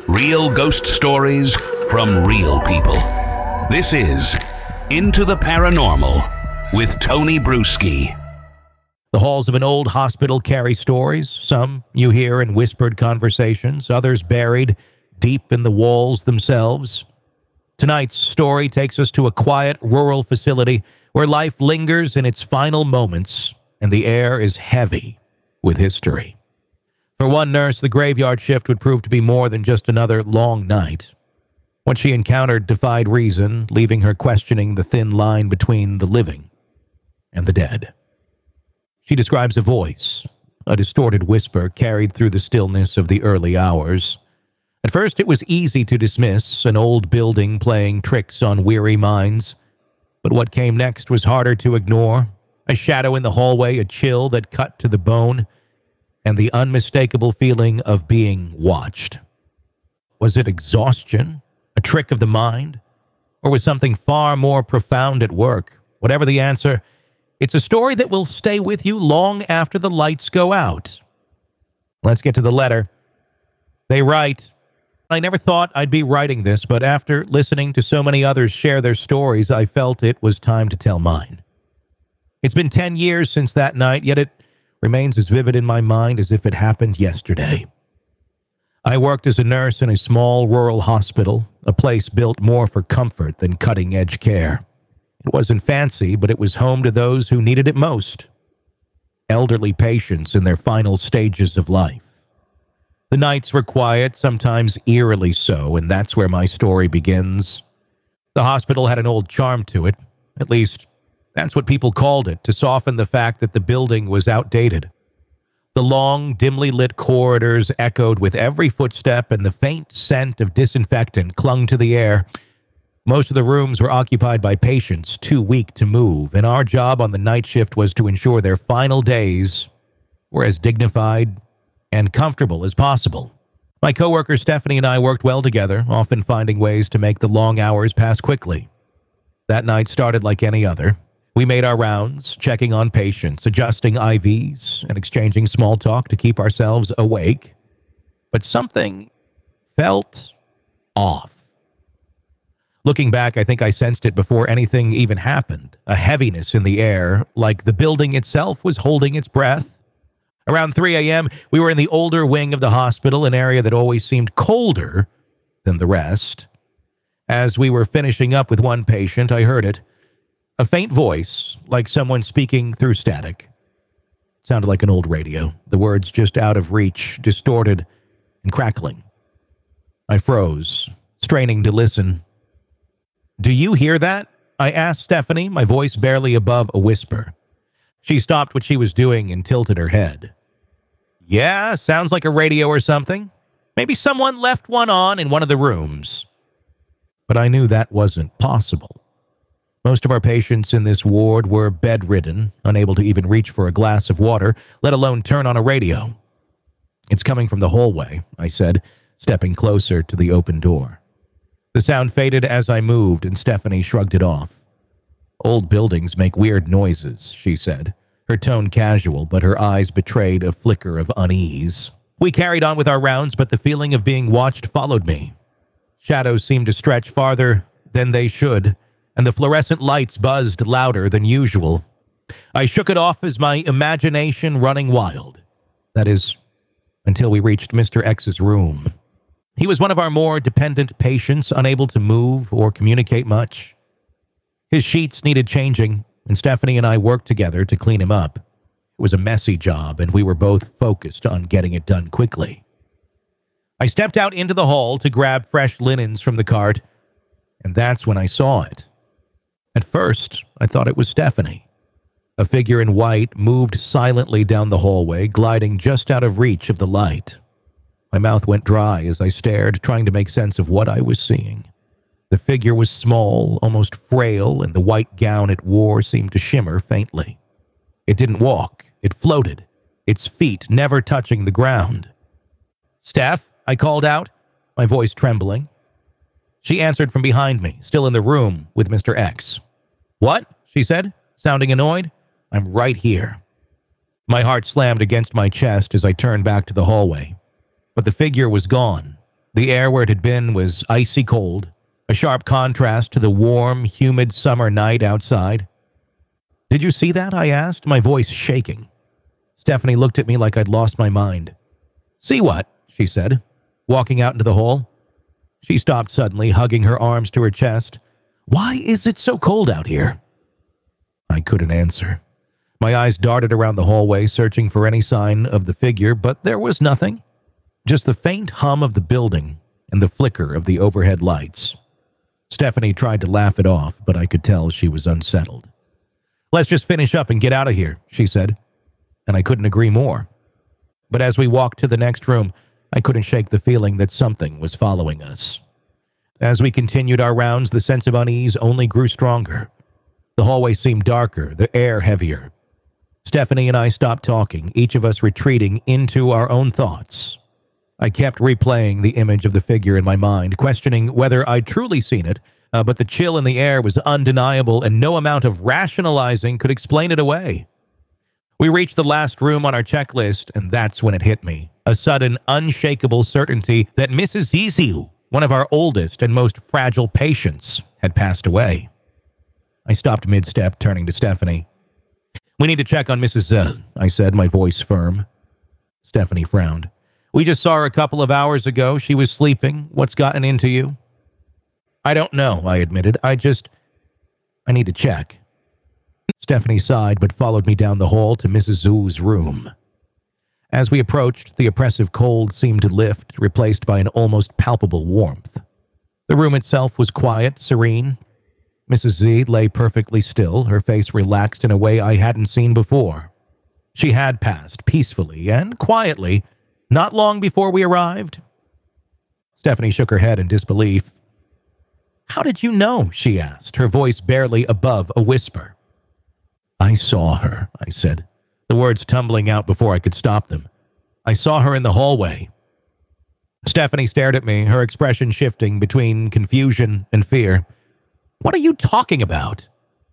Real ghost stories from real people. This is Into the Paranormal with Tony Bruschi. The halls of an old hospital carry stories. Some you hear in whispered conversations, others buried deep in the walls themselves. Tonight's story takes us to a quiet rural facility where life lingers in its final moments and the air is heavy with history. For one nurse, the graveyard shift would prove to be more than just another long night. What she encountered defied reason, leaving her questioning the thin line between the living and the dead. She describes a voice, a distorted whisper carried through the stillness of the early hours. At first, it was easy to dismiss, an old building playing tricks on weary minds. But what came next was harder to ignore. A shadow in the hallway, a chill that cut to the bone, and the unmistakable feeling of being watched. Was it exhaustion, a trick of the mind, or was something far more profound at work? Whatever the answer, it's a story that will stay with you long after the lights go out. Let's get to the letter. They write, I never thought I'd be writing this, but after listening to so many others share their stories, I felt it was time to tell mine. It's been 10 years since that night, yet it remains as vivid in my mind as if it happened yesterday. I worked as a nurse in a small rural hospital, a place built more for comfort than cutting-edge care. It wasn't fancy, but it was home to those who needed it most. Elderly patients in their final stages of life. The nights were quiet, sometimes eerily so, and that's where my story begins. The hospital had an old charm to it, at least that's what people called it, to soften the fact that the building was outdated. The long, dimly lit corridors echoed with every footstep, and the faint scent of disinfectant clung to the air. Most of the rooms were occupied by patients too weak to move, and our job on the night shift was to ensure their final days were as dignified and comfortable as possible. My coworker Stephanie and I worked well together, often finding ways to make the long hours pass quickly. That night started like any other. We made our rounds, checking on patients, adjusting IVs, and exchanging small talk to keep ourselves awake. But something felt off. Looking back, I think I sensed it before anything even happened, a heaviness in the air, like the building itself was holding its breath. Around 3 a.m., we were in the older wing of the hospital, an area that always seemed colder than the rest. As we were finishing up with one patient, I heard it. A faint voice, like someone speaking through static. It sounded like an old radio, the words just out of reach, distorted and crackling. I froze, straining to listen. Do you hear that? I asked Stephanie, my voice barely above a whisper. She stopped what she was doing and tilted her head. Yeah, sounds like a radio or something. Maybe someone left one on in one of the rooms. But I knew that wasn't possible. Most of our patients in this ward were bedridden, unable to even reach for a glass of water, let alone turn on a radio. It's coming from the hallway, I said, stepping closer to the open door. The sound faded as I moved, and Stephanie shrugged it off. Old buildings make weird noises, she said, her tone casual, but her eyes betrayed a flicker of unease. We carried on with our rounds, but the feeling of being watched followed me. Shadows seemed to stretch farther than they should, and the fluorescent lights buzzed louder than usual. I shook it off as my imagination running wild. That is, until we reached Mr. X's room. He was one of our more dependent patients, unable to move or communicate much. His sheets needed changing, and Stephanie and I worked together to clean him up. It was a messy job, and we were both focused on getting it done quickly. I stepped out into the hall to grab fresh linens from the cart, and that's when I saw it. At first, I thought it was Stephanie. A figure in white moved silently down the hallway, gliding just out of reach of the light. My mouth went dry as I stared, trying to make sense of what I was seeing. The figure was small, almost frail, and the white gown it wore seemed to shimmer faintly. It didn't walk. It floated, its feet never touching the ground. "Steph," I called out, my voice trembling. She answered from behind me, still in the room with Mr. X. "What?" she said, sounding annoyed. "I'm right here." My heart slammed against my chest as I turned back to the hallway. But the figure was gone. The air where it had been was icy cold, a sharp contrast to the warm, humid summer night outside. "Did you see that?" I asked, my voice shaking. Stephanie looked at me like I'd lost my mind. "See what?" she said, walking out into the hall. She stopped suddenly, hugging her arms to her chest. "Why is it so cold out here?" I couldn't answer. My eyes darted around the hallway, searching for any sign of the figure, but there was nothing. Just the faint hum of the building and the flicker of the overhead lights. Stephanie tried to laugh it off, but I could tell she was unsettled. "Let's just finish up and get out of here," she said, and I couldn't agree more. But as we walked to the next room, I couldn't shake the feeling that something was following us. As we continued our rounds, the sense of unease only grew stronger. The hallway seemed darker, the air heavier. Stephanie and I stopped talking, each of us retreating into our own thoughts. I kept replaying the image of the figure in my mind, questioning whether I'd truly seen it, but the chill in the air was undeniable and no amount of rationalizing could explain it away. We reached the last room on our checklist, and that's when it hit me. A sudden, unshakable certainty that Mrs. Ziziu, one of our oldest and most fragile patients, had passed away. I stopped mid-step, turning to Stephanie. "We need to check on Mrs. Z," I said, my voice firm. Stephanie frowned. "We just saw her a couple of hours ago. She was sleeping. What's gotten into you?" "I don't know," I admitted. I need to check." Stephanie sighed, but followed me down the hall to Mrs. Zhu's room. As we approached, the oppressive cold seemed to lift, replaced by an almost palpable warmth. The room itself was quiet, serene. Mrs. Z lay perfectly still, her face relaxed in a way I hadn't seen before. She had passed peacefully and quietly, not long before we arrived. Stephanie shook her head in disbelief. "How did you know?" she asked, her voice barely above a whisper. "I saw her," I said, the words tumbling out before I could stop them. "I saw her in the hallway." Stephanie stared at me, her expression shifting between confusion and fear. "What are you talking about?"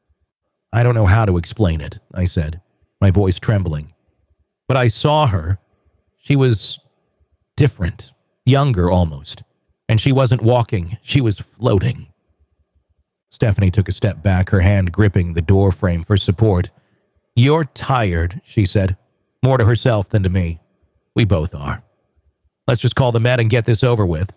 "I don't know how to explain it," I said, my voice trembling. "But I saw her. She was different, younger almost, and she wasn't walking, she was floating." Stephanie took a step back, her hand gripping the door frame for support. "You're tired," she said, more to herself than to me. "We both are. Let's just call the med and get this over with."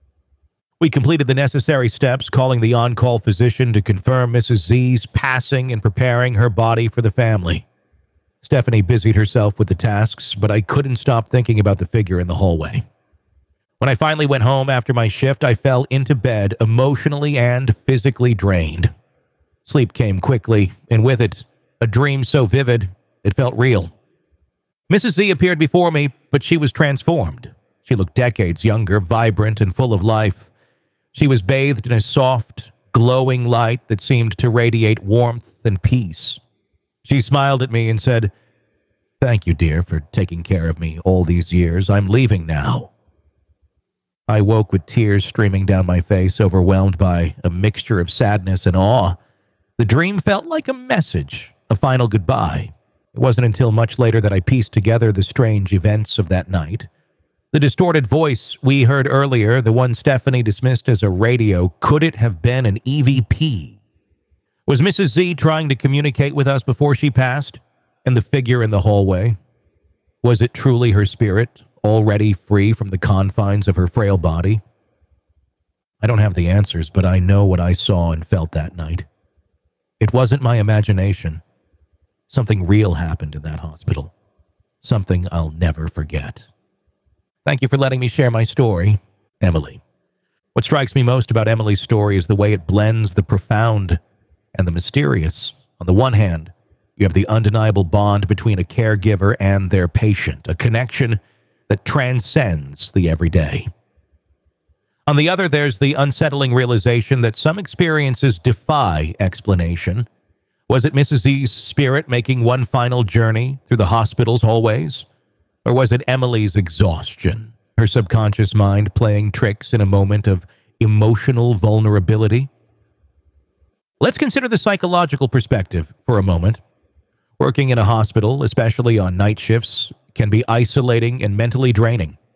We completed the necessary steps, calling the on-call physician to confirm Mrs. Z's passing and preparing her body for the family. Stephanie busied herself with the tasks, but I couldn't stop thinking about the figure in the hallway. When I finally went home after my shift, I fell into bed emotionally and physically drained. Sleep came quickly, and with it, a dream so vivid, it felt real. Mrs. Z appeared before me, but she was transformed. She looked decades younger, vibrant, and full of life. She was bathed in a soft, glowing light that seemed to radiate warmth and peace. She smiled at me and said, "Thank you, dear, for taking care of me all these years. I'm leaving now." I woke with tears streaming down my face, overwhelmed by a mixture of sadness and awe. The dream felt like a message, a final goodbye. It wasn't until much later that I pieced together the strange events of that night. The distorted voice we heard earlier, the one Stephanie dismissed as a radio, could it have been an EVP? Was Mrs. Z trying to communicate with us before she passed? And the figure in the hallway? Was it truly her spirit, already free from the confines of her frail body? I don't have the answers, but I know what I saw and felt that night. It wasn't my imagination. Something real happened in that hospital. Something I'll never forget. Thank you for letting me share my story, Emily. What strikes me most about Emily's story is the way it blends the profound and the mysterious. On the one hand, you have the undeniable bond between a caregiver and their patient, a connection that transcends the everyday. On the other, there's the unsettling realization that some experiences defy explanation. Was it Mrs. Z's spirit making one final journey through the hospital's hallways? Or was it Emily's exhaustion, her subconscious mind playing tricks in a moment of emotional vulnerability? Let's consider the psychological perspective for a moment. Working in a hospital, especially on night shifts, can be isolating and mentally draining.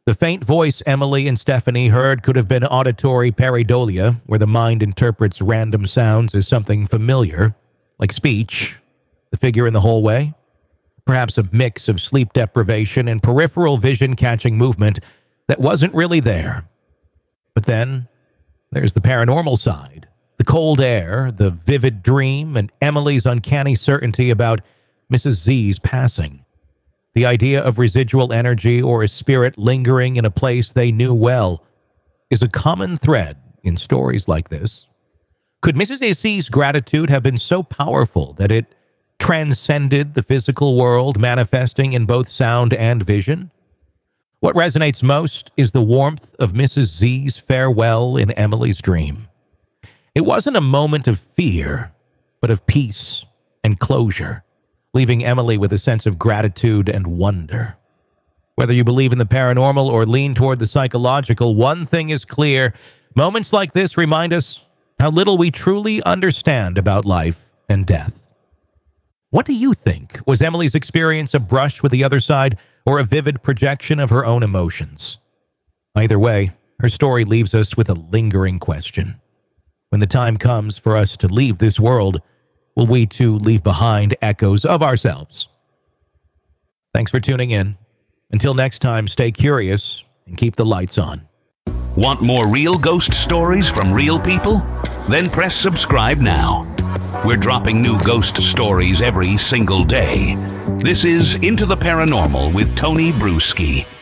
The faint voice Emily and Stephanie heard could have been auditory pareidolia, where the mind interprets random sounds as something familiar, like speech, the figure in the hallway, perhaps a mix of sleep deprivation and peripheral vision catching movement that wasn't really there. But then there's the paranormal side, the cold air, the vivid dream, and Emily's uncanny certainty about Mrs. Z's passing. The idea of residual energy or a spirit lingering in a place they knew well is a common thread in stories like this. Could Mrs. Z's gratitude have been so powerful that it transcended the physical world, manifesting in both sound and vision? What resonates most is the warmth of Mrs. Z's farewell in Emily's dream. It wasn't a moment of fear, but of peace and closure, leaving Emily with a sense of gratitude and wonder. Whether you believe in the paranormal or lean toward the psychological, one thing is clear. Moments like this remind us how little we truly understand about life and death. What do you think? Was Emily's experience a brush with the other side or a vivid projection of her own emotions? Either way, her story leaves us with a lingering question. When the time comes for us to leave this world, will we too leave behind echoes of ourselves? Thanks for tuning in. Until next time, stay curious and keep the lights on. Want more real ghost stories from real people? Then press subscribe now. We're dropping new ghost stories every single day. This is Into the Paranormal with Tony Bruschi.